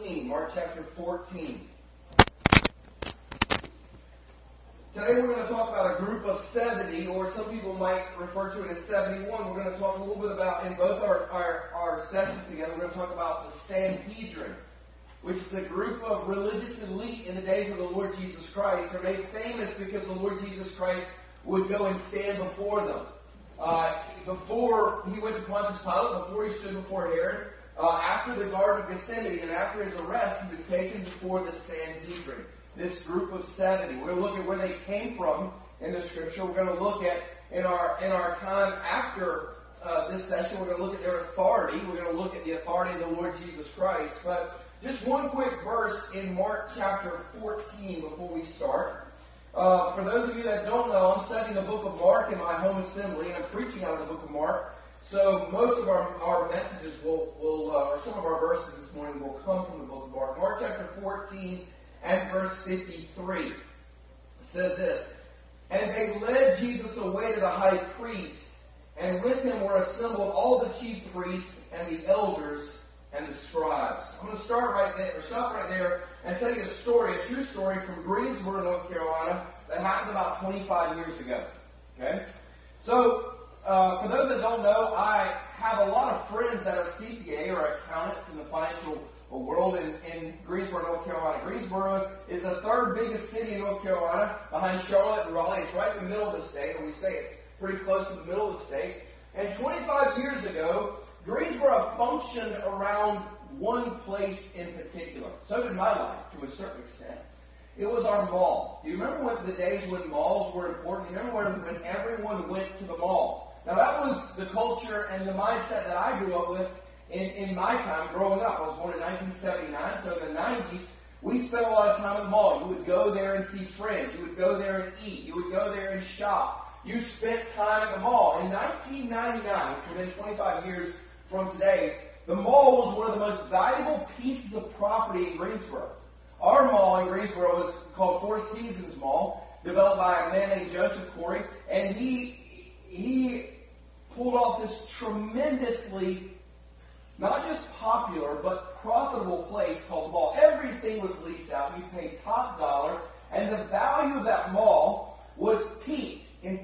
14. Mark chapter 14. Today we're going to talk about a group of 70, or some people might refer to it as 71. We're going to talk a little bit about, in both our sessions together, we're going to talk about the Sanhedrin, which is a group of religious elite in the days of the Lord Jesus Christ. They're made famous because the Lord Jesus Christ would go and stand before them. Before he went to Pontius Pilate, before he stood before Herod, after the Garden of Gethsemane, and after his arrest, he was taken before the Sanhedrin, this group of 70. We're going to look at where they came from in the Scripture. We're going to look at, in our time after this session, we're going to look at their authority. We're going to look at the authority of the Lord Jesus Christ. But just one quick verse in Mark chapter 14 before we start. For those of you that don't know, I'm studying the book of Mark in my home assembly, and I'm preaching out of the book of Mark. So most of our messages or some of our verses this morning will come from the book of Mark. Mark chapter 14 and verse 53. It says this: "And they led Jesus away to the high priest, and with him were assembled all the chief priests and the elders and the scribes." I'm going to stop right there and tell you a true story from Greensboro, North Carolina, that happened about 25 years ago. Okay? So, for those that don't know, I have a lot of friends that are CPA or accountants in the financial world in Greensboro, North Carolina. Greensboro is the third biggest city in North Carolina, behind Charlotte and Raleigh. It's right in the middle of the state, or we say it's pretty close to the middle of the state. And 25 years ago, Greensboro functioned around one place in particular. So did my life, to a certain extent. It was our mall. Do you remember the days when malls were important? Do you remember when everyone went to the mall? Now, that was the culture and the mindset that I grew up with in my time growing up. I was born in 1979, so in the 90s, we spent a lot of time at the mall. You would go there and see friends. You would go there and eat. You would go there and shop. You spent time at the mall. In 1999, which would have been 25 years from today, the mall was one of the most valuable pieces of property in Greensboro. Our mall in Greensboro was called Four Seasons Mall, developed by a man named Joseph Corey, and he pulled off this tremendously, not just popular, but profitable place called the mall. Everything was leased out. We paid top dollar, and the value of that mall was peaked in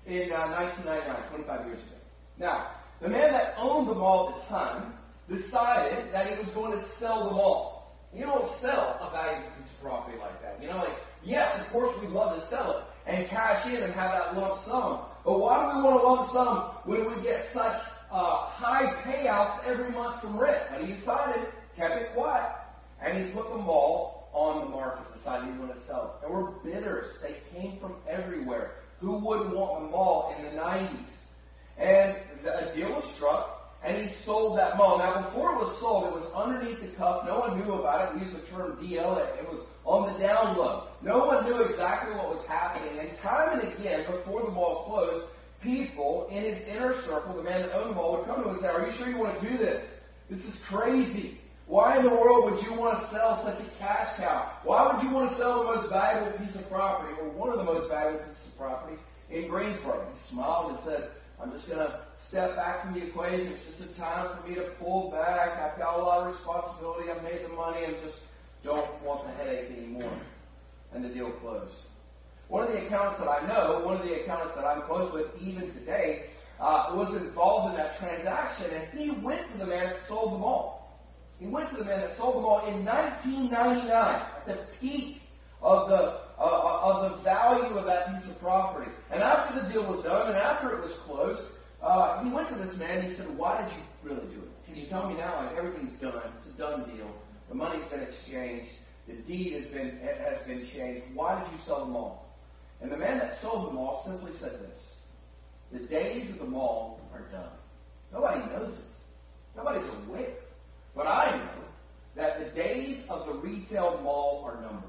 1999, 25 years ago. Now, the man that owned the mall at the time decided that he was going to sell the mall. You don't sell a valuable piece of property like that. Yes, of course we'd love to sell it and cash in and have that lump sum. But why do we want a lump sum when we get such high payouts every month from rent? And he decided, kept it quiet, and he put the mall on the market, decided he was going to sell it. There were bidders. They came from everywhere. Who wouldn't want the mall in the 90s? And a deal was struck, and he sold that mall. Now, before it was sold, it was underneath the cuff. No one knew about it. We used the term DL. It was on the down low. No one knew exactly what was happening. And time and again, before the mall closed, people in his inner circle, the man that owned the mall, would come to him and say, "Are you sure you want to do this? This is crazy. Why in the world would you want to sell such a cash cow? Why would you want to sell the most valuable piece of property, or one of the most valuable pieces of property in Greensboro?" He smiled and said, "I'm just going to step back from the equation. It's just a time for me to pull back. I've got a lot of responsibility. I've made the money. I just don't want the headache anymore." And the deal closed. One of the accountants that I know, one of the accountants that I'm close with even today, was involved in that transaction, and he went to the man that sold the mall. He went to the man that sold the mall in 1999, at the peak of the value of that piece of property. And after the deal was done, and after it was closed, he went to this man and he said, "Why did you really do it? Can you tell me now? Everything's done. It's a done deal. The money's been exchanged. The deed has been changed. Why did you sell the mall?" And the man that sold the mall simply said this: "The days of the mall are done." Nobody knows it. Nobody's aware. But I know that the days of the retail mall are numbered.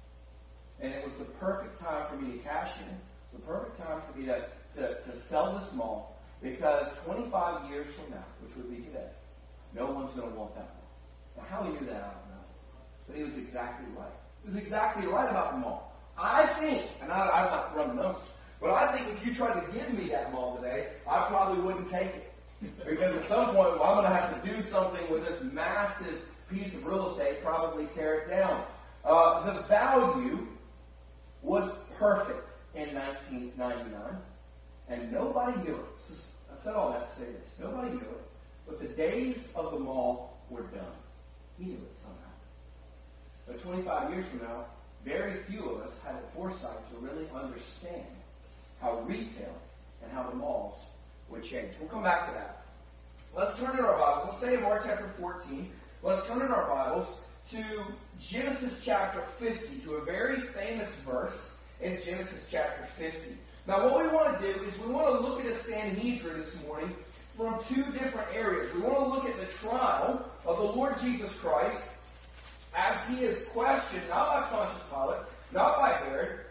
And it was the perfect time for me to cash in. The perfect time for me to sell this mall, because 25 years from now, which would be today, no one's going to want that mall. Now, how he knew that, I don't know. But he was exactly right. He was exactly right about the mall. I think, and I'm not running numbers, but I think if you tried to give me that mall today, I probably wouldn't take it. Because at some point, I'm going to have to do something with this massive piece of real estate, probably tear it down. The value was perfect in 1999, and nobody knew it. I said all that to say this. Nobody knew it, but the days of the mall were done. He knew it somehow. But 25 years from now, very few of us had the foresight to really understand how retail and how the malls would change. We'll come back to that. Let's turn in our Bibles. Let's stay in Mark chapter 14. Let's turn in our Bibles to Genesis chapter 50, to a very famous verse in Genesis chapter 50. Now, what we want to do is we want to look at a Sanhedrin this morning from two different areas. We want to look at the trial of the Lord Jesus Christ as he is questioned, not by Pontius Pilate, not by Herod,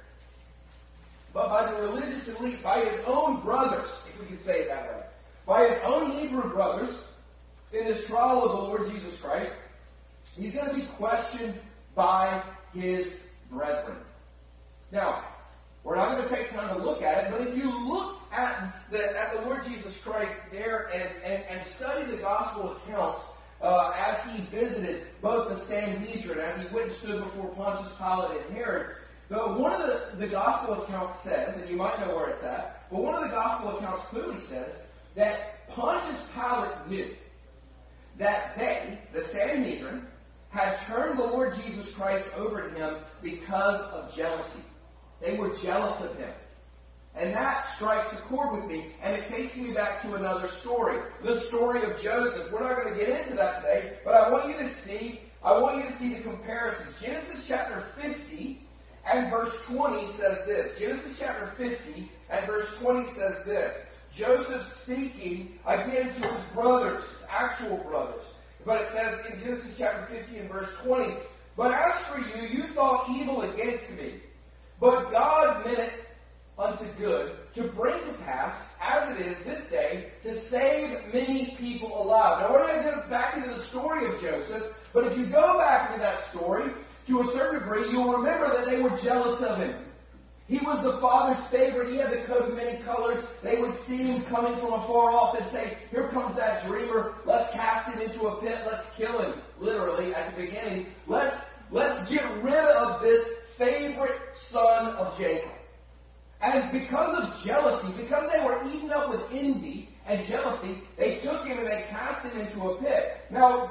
but by the religious elite, by his own brothers, if we could say it that way. By his own Hebrew brothers, in this trial of the Lord Jesus Christ, he's going to be questioned by his brethren. Now, we're not going to take time to look at it, but if you look at the Lord Jesus Christ there and study the gospel accounts as he visited both the Sanhedrin, as he went and stood before Pontius Pilate and Herod, one of the gospel accounts says, and you might know where it's at, but one of the gospel accounts clearly says that Pontius Pilate knew that they, the Sanhedrin, had turned the Lord Jesus Christ over to him because of jealousy. They were jealous of him. And that strikes a chord with me, and it takes me back to another story, the story of Joseph. We're not going to get into that today, but I want you to see the comparisons. Genesis chapter 50 and verse 20 says this. Genesis chapter 50 and verse 20 says this. Joseph speaking again to his brothers, actual brothers. But it says in Genesis chapter 50 and verse 20, "But as for you, you thought evil against me, but God meant it unto good, to bring to pass, as it is this day, to save many people alive." Now, we're not going to go back into the story of Joseph, but if you go back into that story, to a certain degree, you'll remember that they were jealous of him. He was the father's favorite. He had the coat of many colors. They would see him coming from afar off and say, "Here comes that dreamer. Let's cast him into a pit. Let's kill him." Literally, at the beginning. Let's get rid of this favorite son of Jacob. And because of jealousy, because they were eaten up with envy and jealousy, they took him and they cast him into a pit. Now,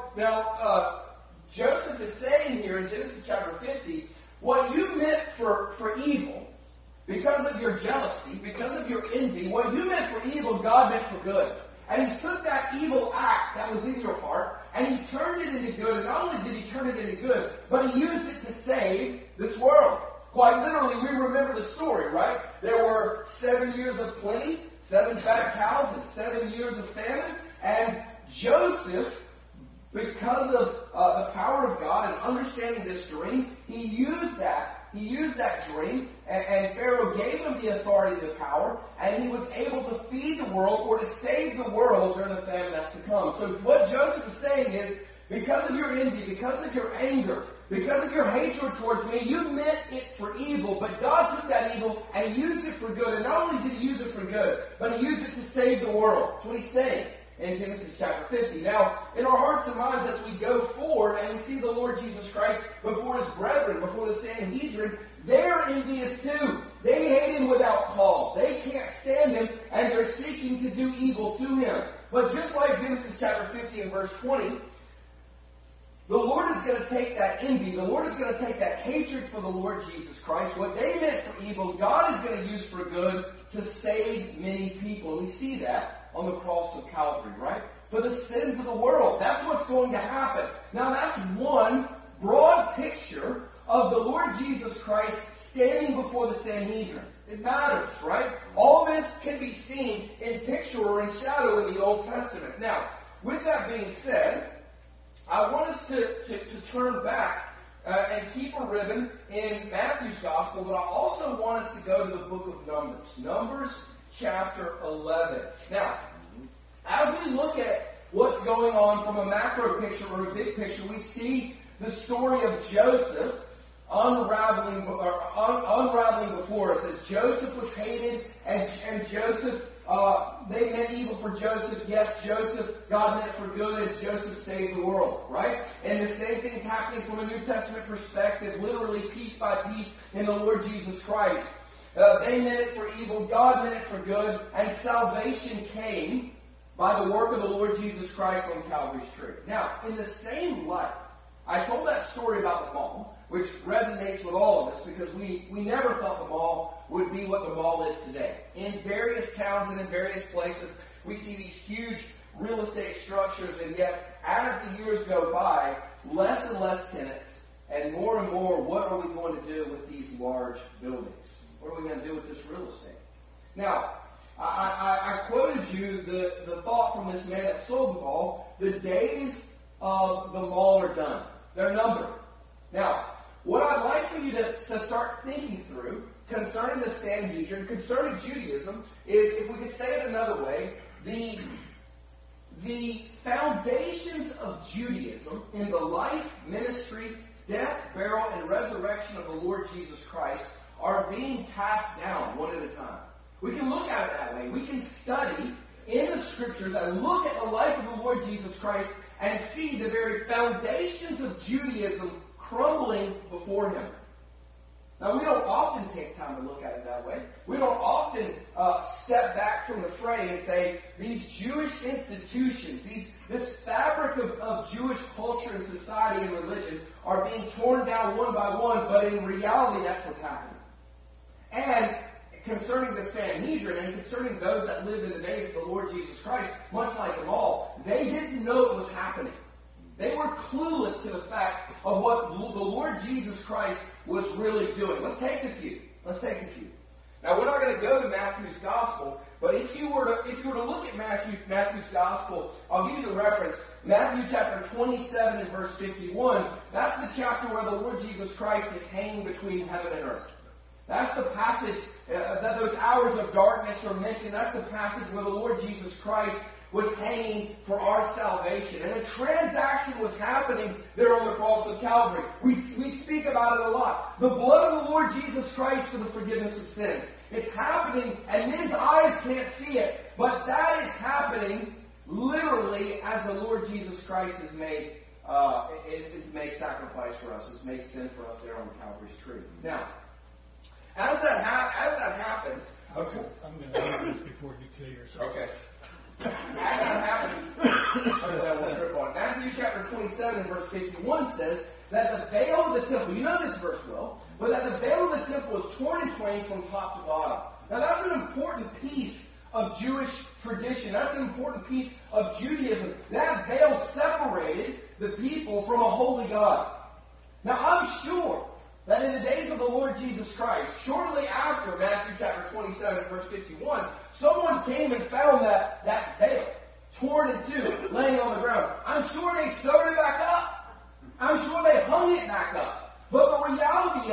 Joseph is saying here in Genesis chapter 50, what you meant for evil, because of your jealousy, because of your envy, what you meant for evil, God meant for good. And he took that evil act that was in your heart, and he turned it into good. And not only did he turn it into good, but he used it to save this world. Quite literally, we remember the story, right? There were 7 years of plenty, 7 fat cows, and 7 years of famine. And Joseph, because of the power of God and understanding this dream, he used that dream, and Pharaoh gave him the authority and the power, and he was able to feed the world or to save the world during the famine that's to come. So what Joseph is saying is, because of your envy, because of your anger, because of your hatred towards me, you meant it for evil, but God took that evil and he used it for good. And not only did he use it for good, but he used it to save the world. That's what he's saying in Genesis chapter 50. Now, in our hearts and minds, as we go forward and we see the Lord Jesus Christ before his brethren, before the Sanhedrin, they're envious too. They hate him without cause. They can't stand him, and they're seeking to do evil to him. But just like Genesis chapter 50 and verse 20, the Lord is going to take that envy, the Lord is going to take that hatred for the Lord Jesus Christ, what they meant for evil, God is going to use for good to save many people. And we see that on the cross of Calvary, right? For the sins of the world. That's what's going to happen. Now, that's one broad picture of the Lord Jesus Christ standing before the Sanhedrin. It matters, right? All this can be seen in picture or in shadow in the Old Testament. Now, with that being said, I want us to turn back and keep a ribbon in Matthew's Gospel, but I also want us to go to the book of Numbers. Numbers chapter 11. Now, as we look at what's going on from a macro picture or a big picture, we see the story of Joseph unraveling before us. As Joseph was hated and Joseph they meant evil for Joseph. Yes, Joseph, God meant it for good, and Joseph saved the world, right? And the same thing's happening from a New Testament perspective, literally piece by piece in the Lord Jesus Christ. They meant it for evil, God meant it for good, and salvation came by the work of the Lord Jesus Christ on Calvary's tree. Now, in the same light, I told that story about the mall, which resonates with all of us because we never thought the mall would be what the mall is today. In various towns and in various places, we see these huge real estate structures, and yet as the years go by, less and less tenants, and more, what are we going to do with these large buildings? What are we going to do with this real estate? Now, I quoted you the thought from this man that sold the mall. The days of the mall are done. They're numbered. Now, what I'd like for you to start thinking through concerning the Sanhedrin, concerning Judaism, is, if we could say it another way, the foundations of Judaism in the life, ministry, death, burial, and resurrection of the Lord Jesus Christ are being passed down one at a time. We can look at it that way. We can study in the Scriptures and look at the life of the Lord Jesus Christ and see the very foundations of Judaism crumbling before Him. Now, we don't often take time to look at it that way. We don't often step back from the fray and say, these Jewish institutions, this fabric of Jewish culture and society and religion are being torn down one by one, but in reality, that's what's happening. And concerning the Sanhedrin and concerning those that lived in the days of the Lord Jesus Christ, much like them all, they didn't know it was happening. They were clueless to the fact of what the Lord Jesus Christ was really doing. Let's take a few. Now, we're not going to go to Matthew's Gospel, but if you were to look at Matthew's Gospel, I'll give you the reference. Matthew chapter 27 and verse 51, that's the chapter where the Lord Jesus Christ is hanging between heaven and earth. That's the passage that those hours of darkness are mentioned. That's the passage where the Lord Jesus Christ was hanging for our salvation. And a transaction was happening there on the cross of Calvary. We speak about it a lot. The blood of the Lord Jesus Christ for the forgiveness of sins. It's happening, and men's eyes can't see it. But that is happening literally as the Lord Jesus Christ has made sacrifice for us, has made sin for us there on Calvary's tree. Now, as that happens... Okay. I'm going to do this before you kill yourself. Okay. As that happens, Matthew chapter 27 and verse 51 says that the veil of the temple, you know this verse well, but that the veil of the temple was torn in twain from top to bottom. Now that's an important piece of Jewish tradition. That's an important piece of Judaism. That veil separated the people from a holy God. Now I'm sure that in the days of the Lord Jesus Christ, shortly after Matthew chapter 27 verse 51, someone came and found that veil torn in two, laying on the ground. I'm sure they sewed it back up. I'm sure they hung it back up. But the reality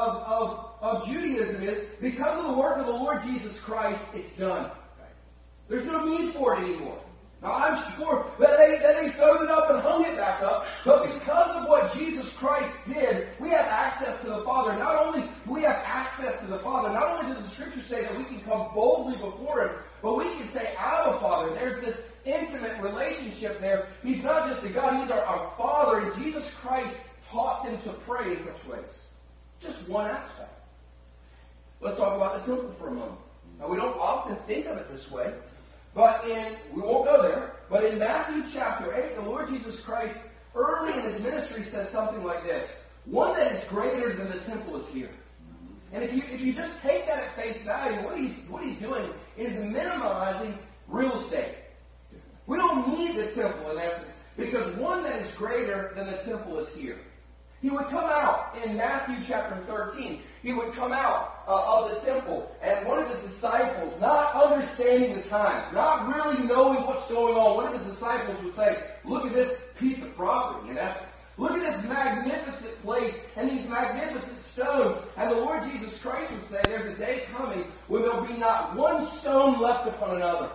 of Judaism is, because of the work of the Lord Jesus Christ, it's done. There's no need for it anymore. Now, I'm sure that they sewed it up and hung it back up, but because of what Jesus Christ did, we have access to the Father. Not only do we have access to the Father, not only does the Scripture say that we can come boldly before Him, but we can say, Abba, Father. There's this intimate relationship there. He's not just a God, He's our Father, and Jesus Christ taught them to pray in such ways. Just one aspect. Let's talk about the temple for a moment. Now, we don't often think of it this way. But we won't go there, but in Matthew chapter 8, the Lord Jesus Christ, early in His ministry, says something like this: one that is greater than the temple is here. And if you just take that at face value, what he's doing is minimizing real estate. We don't need the temple in essence, because one that is greater than the temple is here. He would come out in Matthew chapter 13. He would come out of the temple, and one of His disciples, not understanding the times, not really knowing what's going on, one of His disciples would say, look at this piece of property, in essence. Look at this magnificent place and these magnificent stones. And the Lord Jesus Christ would say, there's a day coming when there will be not one stone left upon another.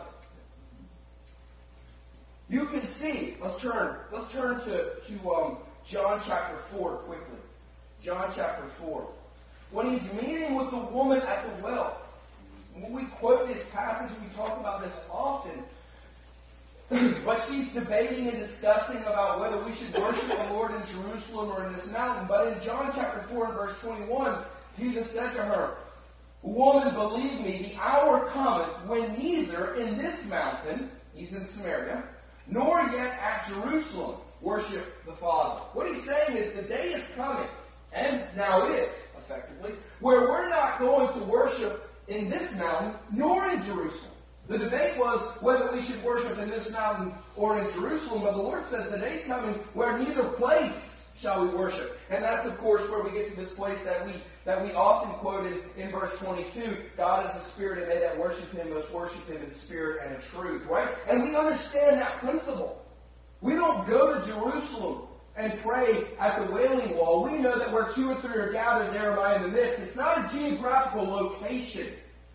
You can see, let's turn to John chapter 4 quickly. John chapter 4. When He's meeting with the woman at the well. We quote this passage, we talk about this often. But she's debating and discussing about whether we should worship the Lord in Jerusalem or in this mountain. But in John chapter 4 and verse 21, Jesus said to her, "Woman, believe me, the hour cometh when neither in this mountain," he's in Samaria, "nor yet at Jerusalem worship the Father." What he's saying is the day is coming, and now it is, effectively, where we're not going to worship in this mountain nor in Jerusalem. The debate was whether we should worship in this mountain or in Jerusalem, but the Lord says the day's coming where neither place shall we worship. And that's, of course, where we get to this place that we often quoted in verse 22, God is a spirit, and they that worship Him must worship Him in spirit and in truth, right? And we understand that principle. We don't go to Jerusalem and pray at the Wailing Wall. We know that where 2 or 3 are gathered, there am I in the midst. It's not a geographical location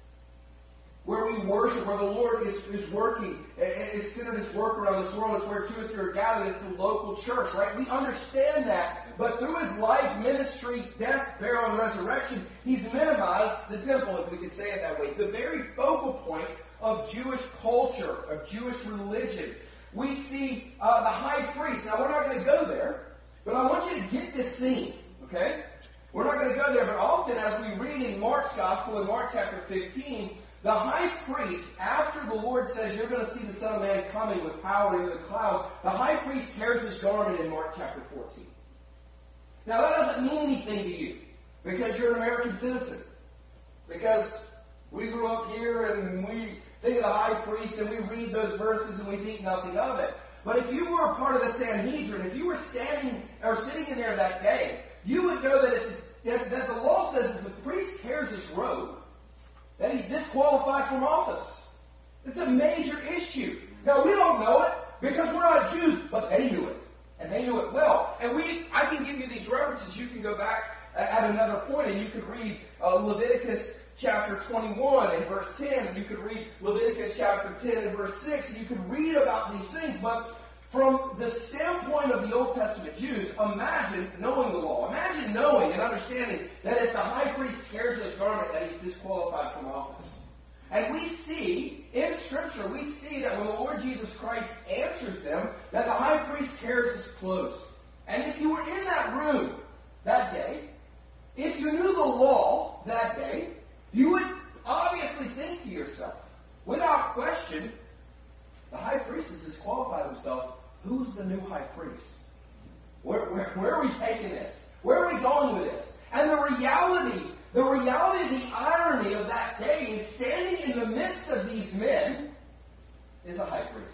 where we worship, where the Lord is working, is centered His work around this world. It's where 2 or 3 are gathered. It's the local church, right? We understand that. But through His life, ministry, death, burial, and resurrection, He's minimized the temple, if we could say it that way. The very focal point of Jewish culture, of Jewish religion. We see the high priest. Now, we're not going to go there, but I want you to get this scene, okay? We're not going to go there, but often as we read in Mark's Gospel, in Mark chapter 15, the high priest, after the Lord says you're going to see the Son of Man coming with power into the clouds, the high priest tears his garment in Mark chapter 14. Now that doesn't mean anything to you because you're an American citizen. Because we grew up here and we think of the high priest and we read those verses and we think nothing of it. But if you were a part of the Sanhedrin, if you were standing or sitting in there that day, you would know that the law says if the priest tears his robe, that he's disqualified from office. It's a major issue. Now, we don't know it because we're not Jews, but they knew it. And they knew it well. And I can give you these references. You can go back at another point and you could read Leviticus chapter 21 and verse 10. And you could read Leviticus chapter 10 and verse 6. And you could read about these things. But from the standpoint of the Old Testament Jews, imagine knowing the law. Imagine knowing and understanding that if the high priest tears his garment, that he's disqualified from office. And we see, in Scripture, we see that when the Lord Jesus Christ answers them, that the high priest tears his clothes. And if you were in that room that day, if you knew the law that day, you would obviously think to yourself, without question, the high priest has disqualified himself. Who's the new high priest? Where are we taking this? Where are we going with this? And the reality, the irony of that day is standing in the midst of these men is a high priest.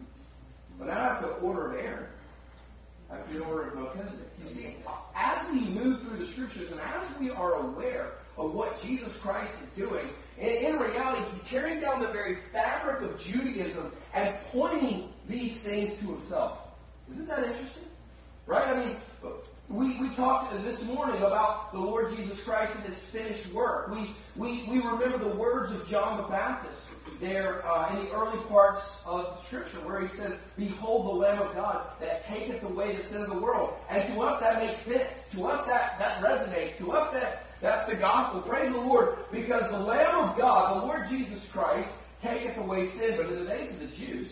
But not after the order of Aaron, after the order of Melchizedek. You see, as we move through the Scriptures and as we are aware of what Jesus Christ is doing, and in reality, He's tearing down the very fabric of Judaism and pointing these things to Himself. Isn't that interesting? Right? I mean, we talked this morning about the Lord Jesus Christ and His finished work. We remember the words of John the Baptist there in the early parts of Scripture where he says, "Behold the Lamb of God that taketh away the sin of the world." And to us that makes sense. To us that resonates. To us that's the gospel. Praise the Lord, because the Lamb of God, the Lord Jesus Christ, taketh away sin. But in the days of the Jews,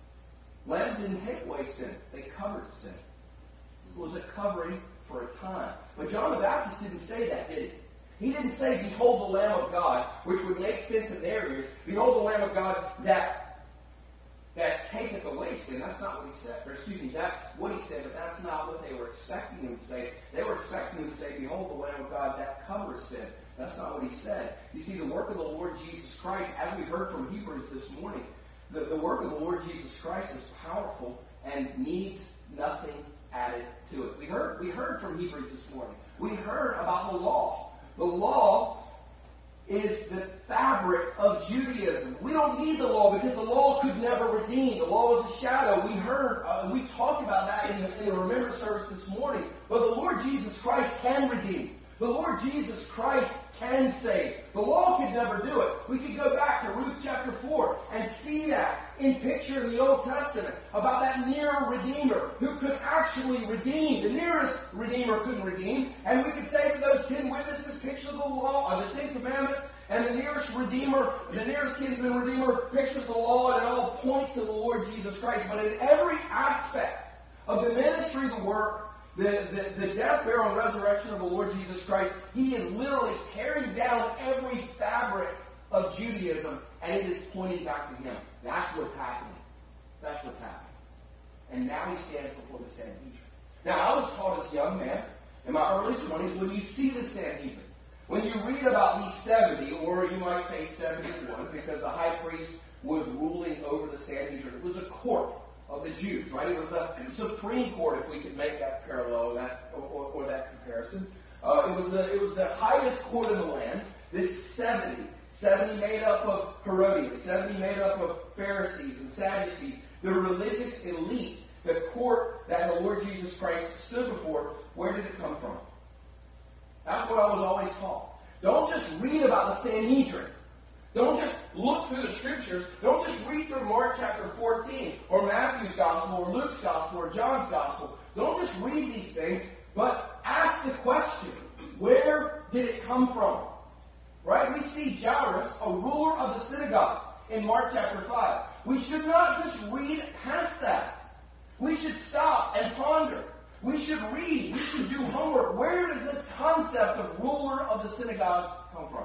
lambs didn't take away sin. They covered sin. It was a covering for a time. But John the Baptist didn't say that, did he? He didn't say, "Behold the Lamb of God," which would make sense in their ears. "Behold the Lamb of God that taketh away sin." That's not what he said. Or excuse me, that's what he said, but that's not what they were expecting him to say. They were expecting him to say, "Behold the Lamb of God that covers sin." That's not what he said. You see, the work of the Lord Jesus Christ, as we heard from Hebrews this morning, the work of the Lord Jesus Christ is powerful and needs nothing added to it. We heard from Hebrews this morning. We heard about the law. The law is the fabric of Judaism. We don't need the law because the law could never redeem. The law was a shadow. We heard, we talked about that in the Remembrance service this morning. But the Lord Jesus Christ can redeem. The Lord Jesus Christ can save. The law could never do it. We could go back to Ruth chapter 4 and see that in picture in the Old Testament about that near Redeemer who could actually redeem. The nearest Redeemer couldn't redeem. And we could say that those 10 witnesses picture the law, or the 10 Commandments, and the nearest Redeemer, the nearest kinsman Redeemer pictures the law, and it all points to the Lord Jesus Christ. But in every aspect of the ministry, the work, the death, burial, and resurrection of the Lord Jesus Christ, He is literally tearing down every fabric of Judaism, and it is pointing back to Him. That's what's happening. That's what's happening. And now He stands before the Sanhedrin. Now, I was taught as a young man, in my early 20s, when you see the Sanhedrin, when you read about these 70, or you might say 71, because the high priest was ruling over the Sanhedrin. It was a court of the Jews, right? It was the Supreme Court, if we could make that parallel or that comparison. It was the highest court in the land. This 70 made up of Herodians, 70 made up of Pharisees and Sadducees, the religious elite, the court that the Lord Jesus Christ stood before. Where did it come from? That's what I was always taught. Don't just read about the Sanhedrin. Don't just look through the Scriptures. Don't just read through Mark chapter 14 or Matthew's Gospel or Luke's Gospel or John's Gospel. Don't just read these things, but ask the question, where did it come from? Right? We see Jairus, a ruler of the synagogue, in Mark chapter 5. We should not just read past that. We should stop and ponder. We should read. We should do homework. Where does this concept of ruler of the synagogues come from?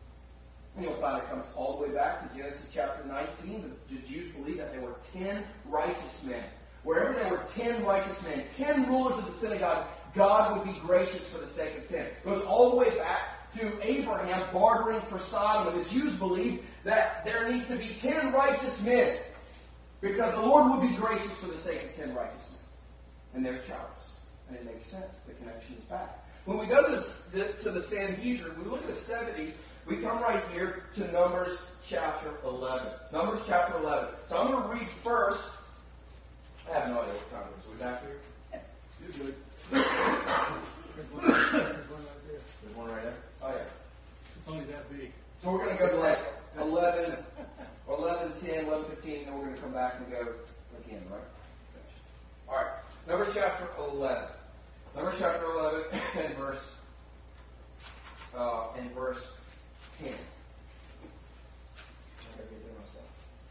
And you'll find it comes all the way back to Genesis chapter 19. The Jews believed that there were 10 righteous men. Wherever there were 10 righteous men, 10 rulers of the synagogue, God would be gracious for the sake of 10. It goes all the way back to Abraham bartering for Sodom. And the Jews believed that there needs to be 10 righteous men because the Lord would be gracious for the sake of 10 righteous men. And there's Jairus. And it makes sense. The connection is back. When we go to the Sanhedrin, we look at the 70, we come right here to Numbers chapter 11. Numbers chapter 11. So I'm going to read first. I have no idea what time it is. Are we back here? You're good. There's one right there? Oh, yeah. It's only that big. So we're going to go to like 11, 10, 11, 15, and we're going to come back and go again, right? All right. Numbers chapter 11. Numbers chapter 11 and verse 10. I gotta get there myself.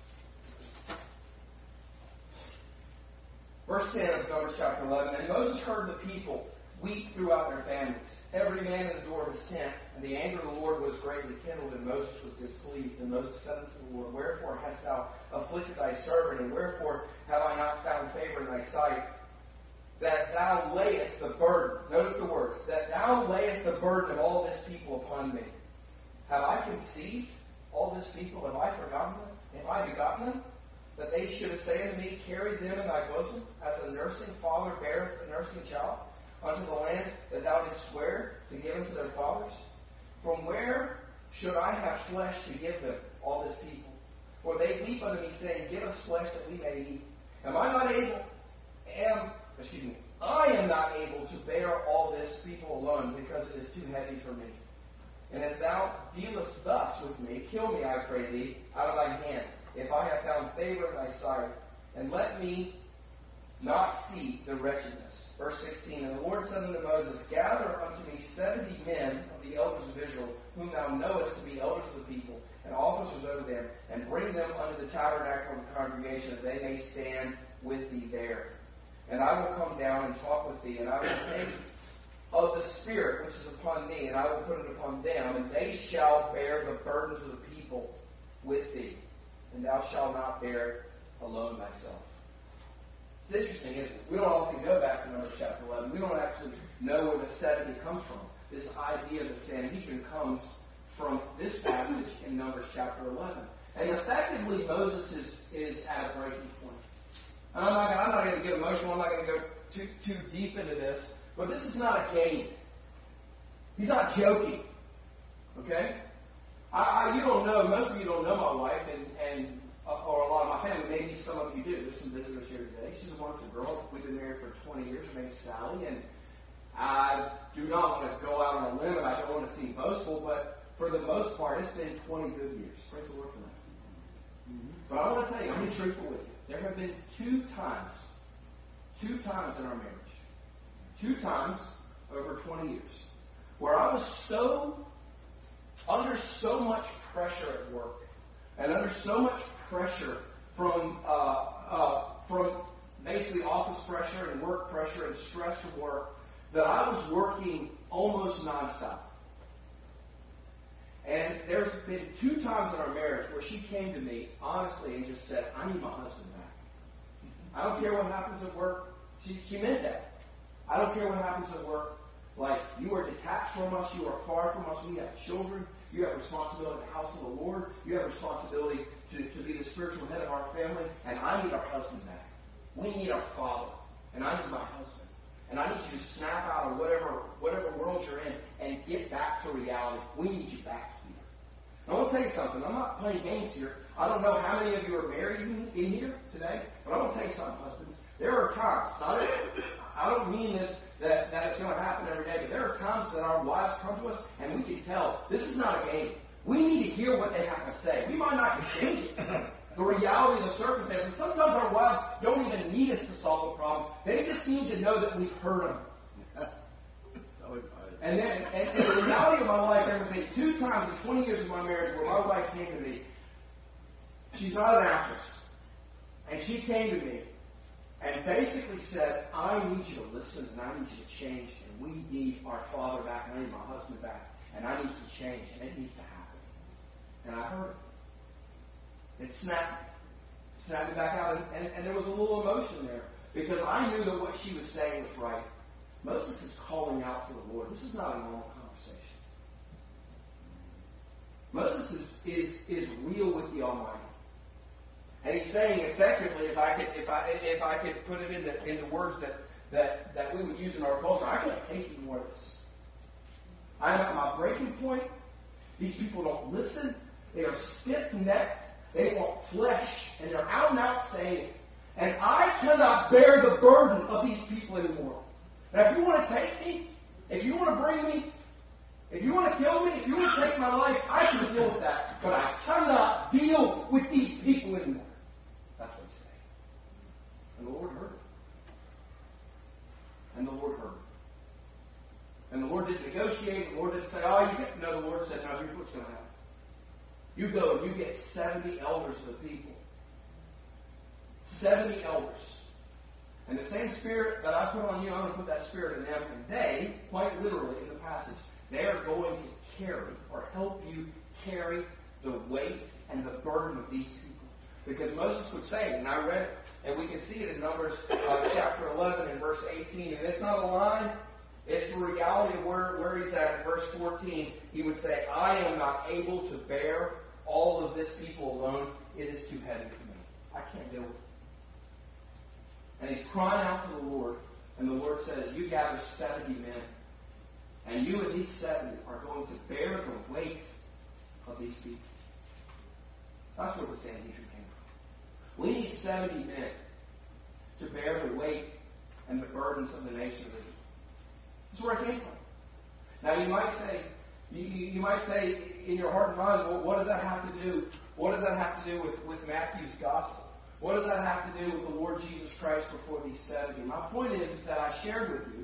Verse 10 of Numbers chapter 11. And Moses heard the people weep throughout their families, every man in the door of his tent. And the anger of the Lord was greatly kindled, and Moses was displeased. And Moses said unto the Lord, Wherefore hast thou afflicted thy servant, and wherefore have I not found favor in thy sight, that thou layest the burden, notice the words, that thou layest the burden of all this people upon me? Have I conceived all this people? Have I forgotten them? Have I begotten them? That they should say unto me, Carry them in thy bosom, as a nursing father beareth a nursing child, unto the land that thou didst swear to give unto their fathers? From where should I have flesh to give them, all this people? For they weep unto me, saying, Give us flesh that we may eat. I am not able to bear all this people alone, because it is too heavy for me. And if thou dealest thus with me, kill me, I pray thee, out of thy hand, if I have found favor in thy sight, and let me not see the wretchedness. Verse 16, And the Lord said unto Moses, Gather unto me 70 men of the elders of Israel, whom thou knowest to be elders of the people, and officers over them, and bring them unto the tabernacle of the congregation, that they may stand with thee there. And I will come down and talk with thee, and I will take of the Spirit which is upon me, and I will put it upon them, and they shall bear the burdens of the people with thee, and thou shalt not bear it alone thyself. It's interesting, isn't it? We don't often go back to Numbers chapter 11. We don't actually know where the 70 comes from. This idea of the Sanhedrin comes from this passage in Numbers chapter 11. And effectively, Moses is at a breaking point. And I'm not going to get emotional. I'm not going to go too deep into this. But this is not a game. He's not joking. Okay? You don't know, most of you don't know my wife, or a lot of my family. Maybe some of you do. There's some visitors here today. She's a wonderful girl. We've been married for 20 years. Her name's Sally. And I do not want to go out on a limb, and I don't want to seem boastful, but for the most part, it's been 20 good years. Praise the Lord for that. But I want to tell you, I'm being truthful with you. There have been two times in our marriage, 2 times over 20 years, where I was so under so much pressure at work, and under so much pressure from basically office pressure and work pressure and stress from work, that I was working almost nonstop. And there's been 2 times in our marriage where she came to me honestly and just said, I need my husband back. I don't care what happens at work. She meant that. I don't care what happens at work. Like, you are detached from us. You are far from us. We have children. You have responsibility in the house of the Lord. You have responsibility to be the spiritual head of our family. And I need our husband back. We need our father. And I need my husband. And I need you to snap out of whatever world you're in and get back to reality. We need you back here. Now, I want to tell you something. I'm not playing games here. I don't know how many of you are married in here today, but I want to tell you something, husbands. There are times, I don't mean this that it's going to happen every day, but there are times that our wives come to us and we can tell this is not a game. We need to hear what they have to say. We might not change it. The reality of the circumstances. Sometimes our wives don't even need us to solve the problem. They just need to know that we've heard them. And the reality of my life, there have been 2 times in 20 years of my marriage where my wife came to me. She's not an actress. And she came to me and basically said, I need you to listen and I need you to change. And we need our father back and I need my husband back. And I need to change and it needs to happen. And I heard it. It snapped me back out. And there was a little emotion there because I knew that what she was saying was right. Moses is calling out to the Lord. This is not a normal conversation. Moses is real with the Almighty. And he's saying effectively, if I could put it in the words that we would use in our culture, I can't take any more of this. I'm at my breaking point. These people don't listen. They are stiff-necked. They want flesh. And they're out and out saying it. And I cannot bear the burden of these people anymore. Now, if you want to take me, if you want to bring me, if you want to kill me, if you want to take my life, I can deal with that. But I cannot deal with these people anymore. That's what he's saying. And the Lord heard it. And the Lord heard it. And the Lord didn't negotiate. The Lord didn't say, oh, you get. No, the Lord said, no, here's what's going to happen. You go and you get 70 elders of the people. 70 elders. And the same spirit that I put on you, I'm going to put that spirit in them. And they, quite literally in the passage, they are going to carry or help you carry the weight and the burden of these people. Because Moses would say, and I read it, and we can see it in Numbers chapter 11 and verse 18. And it's not a line. It's the reality of where he's at. In verse 14, he would say, I am not able to bear all of this people alone. It is too heavy for me. I can't deal with it. And he's crying out to the Lord. And the Lord says, you gather 70 men. And you and these 70 are going to bear the weight of these people. That's where the Sanhedrin came from. We need 70 men to bear the weight and the burdens of the nation of Israel. That's where it came from. Now you might say in your heart and mind, well, what does that have to do? What does that have to do with Matthew's gospel? What does that have to do with the Lord Jesus Christ before these 70? My point is that I shared with you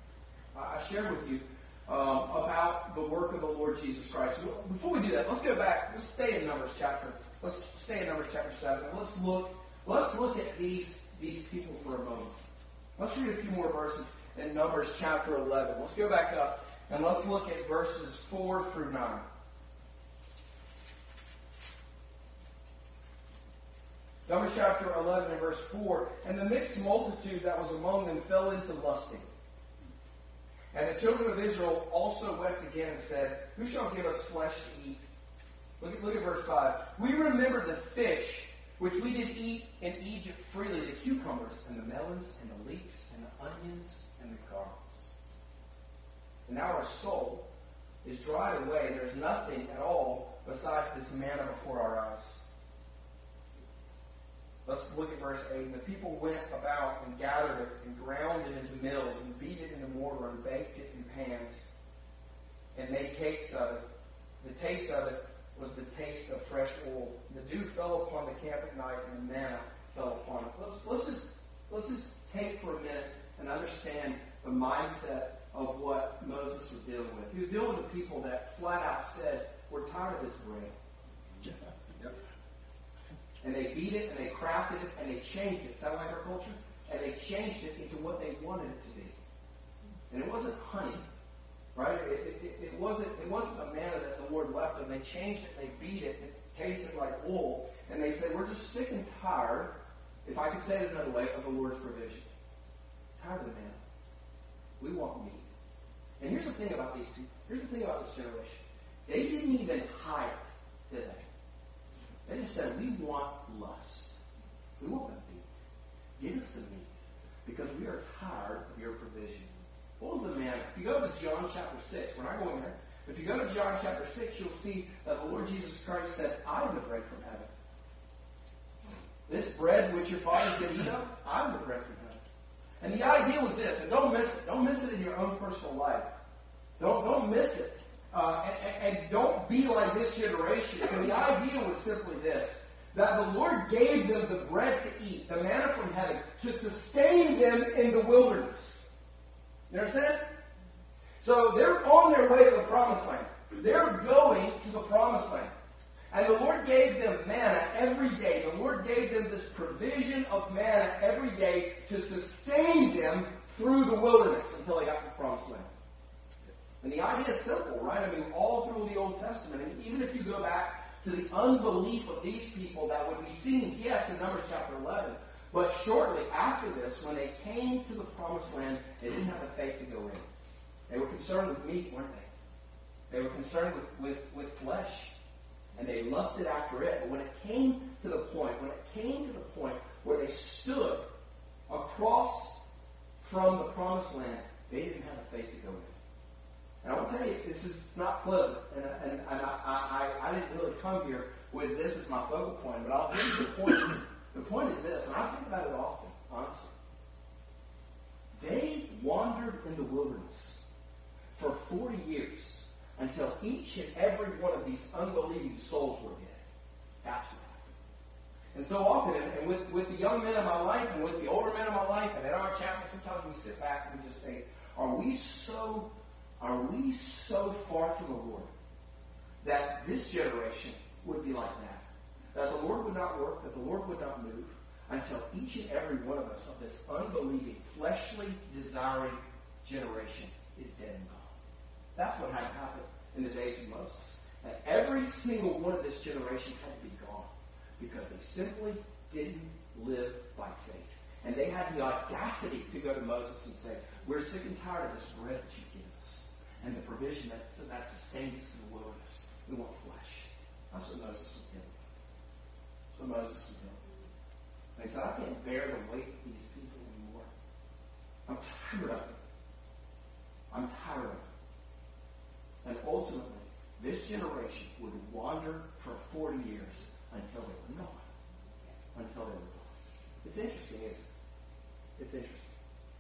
about the work of the Lord Jesus Christ. Before we do that, let's go back. Let's stay in Numbers chapter 7. And let's look at these people for a moment. Let's read a few more verses in Numbers chapter 11. Let's go back up and let's look at verses 4 through 9. Numbers chapter 11 and verse 4. And the mixed multitude that was among them fell into lusting. And the children of Israel also wept again and said, who shall give us flesh to eat? Look at verse 5. We remember the fish which we did eat in Egypt freely, the cucumbers and the melons and the leeks and the onions and the garlics. And now our soul is dried away. There's nothing at all besides this manna before our eyes. Let's look at verse 8. And the people went about and gathered it and ground it into mills and beat it into mortar and baked it in pans and made cakes of it. The taste of it was the taste of fresh oil. The dew fell upon the camp at night and the manna fell upon it. Let's just take for a minute and understand the mindset of what Moses was dealing with. He was dealing with the people that flat out said, we're tired of this bread. Yep. And they beat it, and they crafted it, and they changed it. Sound like our culture? And they changed it into what they wanted it to be. And it wasn't honey, right? It wasn't a manna that the Lord left them. They changed it, and they beat it, and it tasted like wool. And they said, we're just sick and tired, if I could say it another way, of the Lord's provision. Tired of the manna. We want meat. And here's the thing about these people. Here's the thing about this generation. They didn't even hide it, did they? They just said, we want lust. We want the meat. Give us the meat. Because we are tired of your provision. What was the manna? If you go to John chapter 6, we're not going there. If you go to John chapter 6, you'll see that the Lord Jesus Christ said, I am the bread from heaven. This bread which your fathers did eat of, I am the bread from heaven. And the idea was this, and don't miss it. Don't miss it in your own personal life. Don't miss it. And don't be like this generation. And the idea was simply this, that the Lord gave them the bread to eat, the manna from heaven, to sustain them in the wilderness. You understand? So they're on their way to the promised land. They're going to the promised land. And the Lord gave them manna every day. The Lord gave them this provision of manna every day to sustain them through the wilderness until they got to the promised land. And the idea is simple, right? I mean, all through the Old Testament. And even if you go back to the unbelief of these people that would be seen, yes, in Numbers chapter 11. But shortly after this, when they came to the promised land, they didn't have the faith to go in. They were concerned with meat, weren't they? They were concerned with flesh. And they lusted after it. But when it came to the point where they stood across from the promised land, they didn't have the faith to go in. And I will tell you, this is not pleasant. And I didn't really come here with this as my focal point, but I'll give you the point. The point is this, and I think about it often, honestly. They wandered in the wilderness for 40 years until each and every one of these unbelieving souls were dead. That's what happened. And so often, and with the young men in my life and with the older men in my life, and in our chapel, sometimes we sit back and we just think, are we so far from the Lord that this generation would be like that? That the Lord would not work, that the Lord would not move until each and every one of us of this unbelieving, fleshly, desiring generation is dead and gone. That's what had happened in the days of Moses. And every single one of this generation had to be gone because they simply didn't live by faith. And they had the audacity to go to Moses and say, we're sick and tired of this bread that you give us and the provision that sustains us in the wilderness. We want flesh. That's what Moses was doing. So Moses was doing. And he said, I can't bear the weight of these people anymore. I'm tired of it. I'm tired of it. And ultimately, this generation would wander for 40 years until they were gone. Until they were gone. It's interesting, isn't it? It's interesting.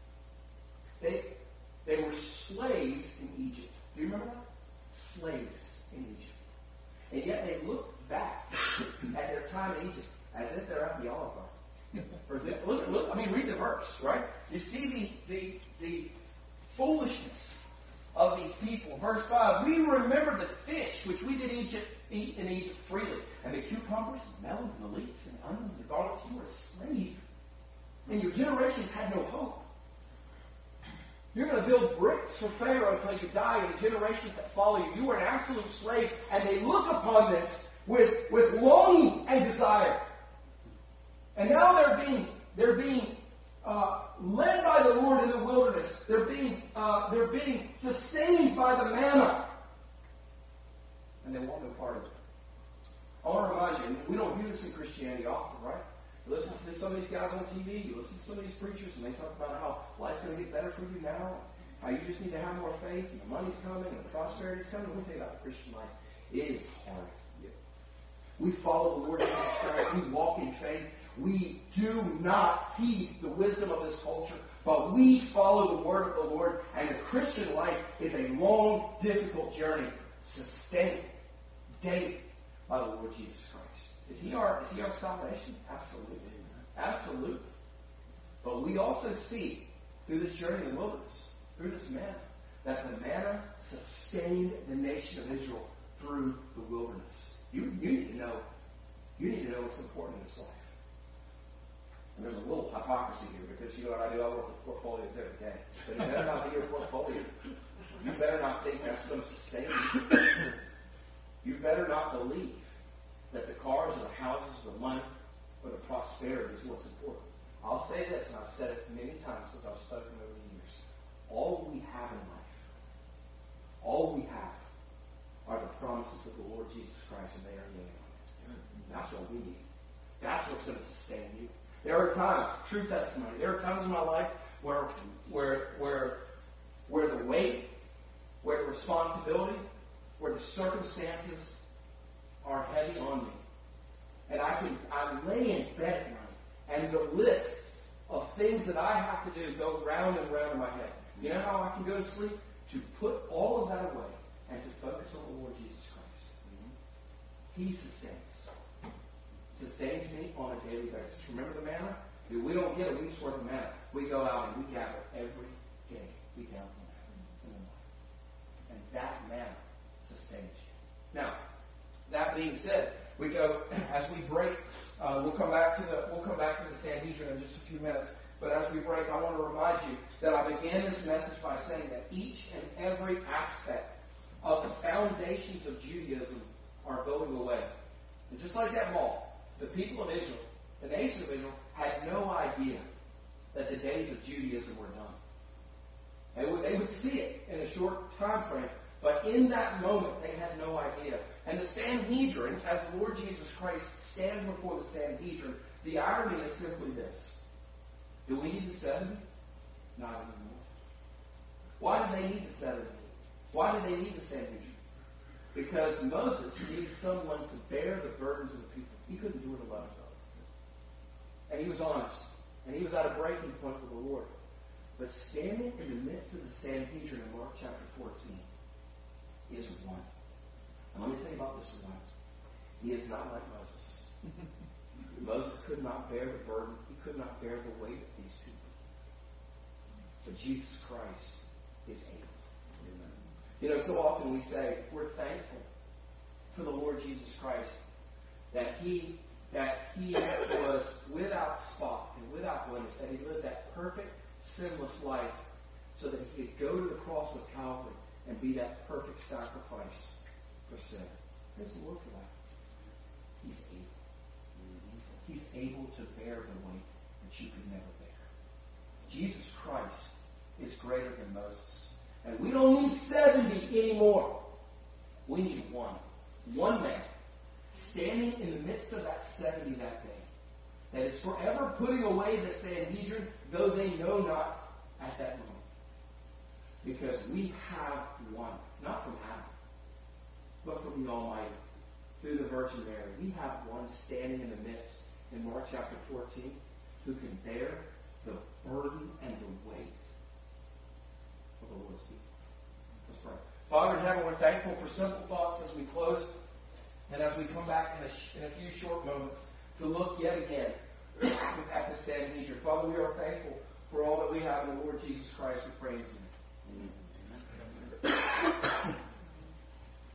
They were slaves in Egypt. Do you remember that? Slaves in Egypt. And yet they look back at their time in Egypt as if they're at the Olive Garden. Look, read the verse, right? You see the foolishness of these people. Verse 5, we remember the fish which we did eat in Egypt freely, and the cucumbers, and the melons, and the leeks, and the onions, and the garlics. You were a slave. And your generations had no hope. You're going to build bricks for Pharaoh until you die, and the generations that follow you. You were an absolute slave, and they look upon this with longing and desire. And now they're being led by the Lord in the wilderness. They're being sustained by the manna, and they want no part of it. I want to remind you, we don't hear this in Christianity often, right? You listen to some of these guys on TV, you listen to some of these preachers, and they talk about how life's going to get better for you now, how you just need to have more faith, and the money's coming, and the prosperity's coming. Let me tell you about the Christian life. It is hard. We follow the Lord Jesus Christ. We walk in faith. We do not heed the wisdom of this culture, but we follow the word of the Lord, and the Christian life is a long, difficult journey, sustained daily by the Lord Jesus Christ. Is he our salvation? Absolutely. Absolutely. But we also see through this journey in the wilderness, through this manna, that the manna sustained the nation of Israel through the wilderness. You need to know. You need to know what's important in this life. And there's a little hypocrisy here because you know what I do? I work with portfolios every day. But it better not be your portfolio. You better not think that's going to sustain you. You better not believe that the cars or the houses or the money or the prosperity is what's important. I'll say this, and I've said it many times as I've spoken over the years. All we have in life, all we have are the promises of the Lord Jesus Christ, and they are yea and amen. That's what we need. That's what's going to sustain you. There are times, true testimony, there are times in my life where the weight, where the responsibility, where the circumstances are heavy on me. And I lay in bed at night, and the lists of things that I have to do go round and round in my head. You know how I can go to sleep? To put all of that away and to focus on the Lord Jesus Christ. He sustains me on a daily basis. Remember the manna? We don't get a week's worth of manna. We go out and we gather every day. We gather manna. And that manna sustains you. Now, that being said, we go as we break. We'll come back to the Sanhedrin in just a few minutes. But as we break, I want to remind you that I began this message by saying that each and every aspect of the foundations of Judaism are going away. And just like that mall, the people of Israel, the nation of Israel, had no idea that the days of Judaism were done. They would see it in a short time frame, but in that moment they had no idea. And the Sanhedrin, as the Lord Jesus Christ stands before the Sanhedrin, the irony is simply this. Do we need the 70? Not anymore. Why do they need the 70? Why do they need the Sanhedrin? Because Moses needed someone to bear the burdens of the people. He couldn't do it alone. And he was honest. And he was at a breaking point with the Lord. But standing in the midst of the Sanhedrin in Mark chapter 14 is one. And let me tell you about this one. He is not like Moses. Moses could not bear the burden. He could not bear the weight of these people. But Jesus Christ is able. Amen. You know, so often we say we're thankful for the Lord Jesus Christ that He was without spot and without blemish, that He lived that perfect, sinless life so that He could go to the cross of Calvary and be that perfect sacrifice for sin. Praise the Lord for that. He's able. He's able to bear the weight that you could never bear. Jesus Christ is greater than Moses. And we don't need 70 anymore. We need one. One man standing in the midst of that 70 that day, that is forever putting away the Sanhedrin, though they know not at that moment. Because we have one, not from Adam, but from the Almighty, through the Virgin Mary. We have one standing in the midst, in Mark chapter 14, who can bear the burden and the weight of the Lord's people. Let's pray. Father in heaven, we're thankful for simple thoughts as we close. And as we come back in a few short moments to look yet again at the Sanhedrin. Father, we are thankful for all that we have in the Lord Jesus Christ. We praise Him. Amen.